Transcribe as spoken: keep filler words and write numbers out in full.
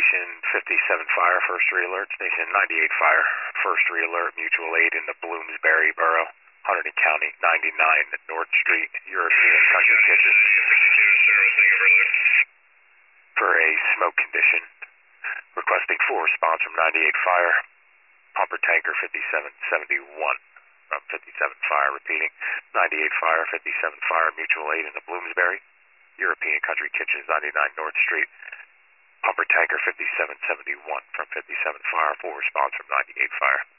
Station fifty-seven Fire, first re-alert. Station ninety-eight Fire, first re-alert. Mutual aid in the Bloomsbury Borough, Hunterdon County, ninety-nine North Street, European Country Kitchen. For a smoke condition, requesting full response from ninety-eight Fire, pumper tanker fifty-seven seventy-one from fifty-seven Fire, repeating, ninety-eight Fire, fifty-seven Fire, mutual aid in the Bloomsbury, European Country Kitchen, ninety-nine North Street, pumper tanker fifty-seven seventy-one from fifty-seven Fire, full response from ninety-eight Fire.